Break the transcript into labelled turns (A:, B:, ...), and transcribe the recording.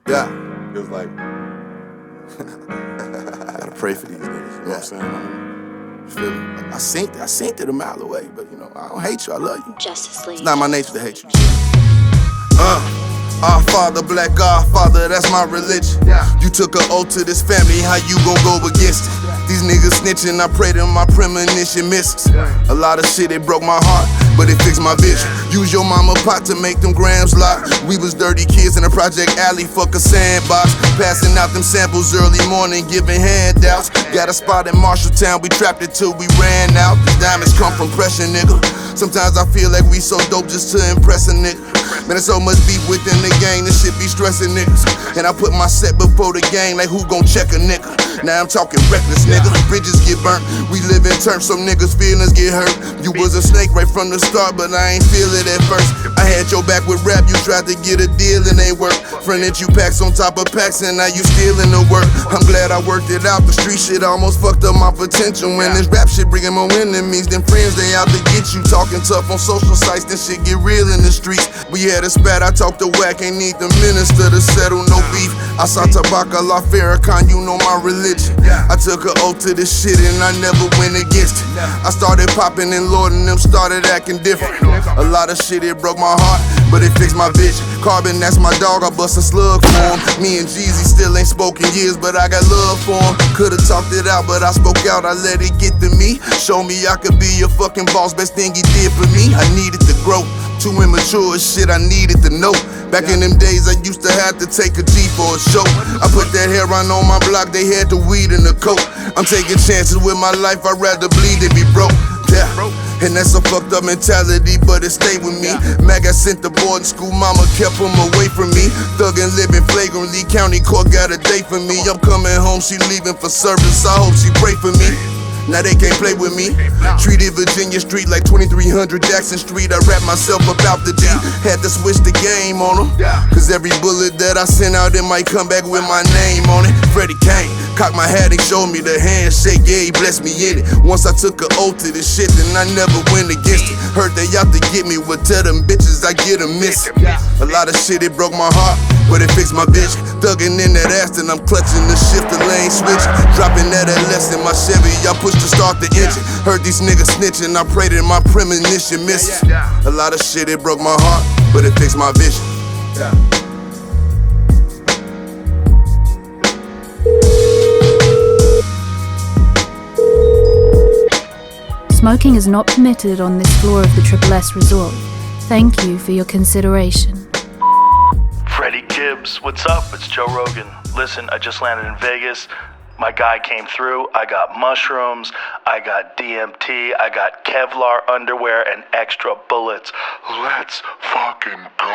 A: Yeah.
B: It was like,
A: Gotta pray for these niggas, you know what I'm saying? You feel me? I seen it a mile away, but you know, I don't hate you, I love you.
C: Justice League.
A: It's not my nature to hate you. Our Father, Black Godfather, that's my religion. You took an oath to this family, how you gon' go against it? These niggas snitching, I pray that my premonition misses. A lot of shit, it broke my heart, but it fixed my vision. Use your mama pot to make them grams lock. We was dirty kids in the Project Alley, fuck a sandbox. Passing out them samples early morning, giving handouts. Got a spot in Marshalltown, we trapped it till we ran out. These diamonds come from pressure, nigga. Sometimes I feel like we so dope just to impress a nigga. Man, there's so much beef within the gang, this shit be stressing niggas. And I put my set before the game, like who gon' check a nigga? Now I'm talking reckless, nigga. Bridges get burnt, we live in terms, so niggas' feelings get hurt. You was a snake right from the start, but I ain't feel it at first. I had your back with rap, you tried to get a deal and ain't work. Fronted you packs on top of packs, and now you stealing the work. I'm glad I worked it out, the street shit almost fucked up my potential. When this rap shit bringing more enemies, them friends they out to get you. Talking tough on social sites, then shit get real in the streets. We had a spat, I talked to whack, ain't need the minister to settle no beef. I saw Tabaka La Farrakhan, you know my religion. I took an oath to this shit and I never went against it. I started popping and Lord and them started acting different. A lot of shit, it broke my heart, but it fixed my vision. Carbon, that's my dog, I bust a slug for him. Me and Jeezy still ain't spoken years, but I got love for him. Could've talked it out, but I spoke out, I let it get to me. Show me I could be your fucking boss, best thing he did for me. I needed to grow, too immature shit I needed to know. Back in them days I used to have to take a G for a show. I put that hair on my block, they had the weed in the coat. I'm taking chances with my life, I'd rather bleed than be broke. Yeah. And that's a fucked up mentality, but it stayed with me. Mag got sent to boarding school, mama kept him away from me. Thuggin' living flagrantly, county court got a date for me. I'm coming home, she leaving for service, I hope she pray for me. Now they can't play with me. Treated Virginia Street like 2300 Jackson Street. I rapped myself about the G. Had to switch the game on them. Cause every bullet that I send out, it might come back with my name on it. Freddie Kane, cocked my hat and showed me the handshake. Yeah, he blessed me in it. Once I took an oath to this shit, then I never went against it. Heard they out to get me, well tell them bitches I get a miss. A lot of shit, it broke my heart, but it fixed my vision. Thuggin' in that ass, then I'm clutching the shift, the lane switch. Dropping that LS in my Chevy, y'all push to start the engine. Heard these niggas snitching, I prayed that my premonition misses. A lot of shit, it broke my heart, but it fixed my vision.
C: Smoking is not permitted on this floor of the Triple S Resort. Thank you for your consideration.
D: Freddie Gibbs, what's up? It's Joe Rogan. Listen, I just landed in Vegas. My guy came through. I got mushrooms, I got DMT, I got Kevlar underwear and extra bullets. Let's fucking go.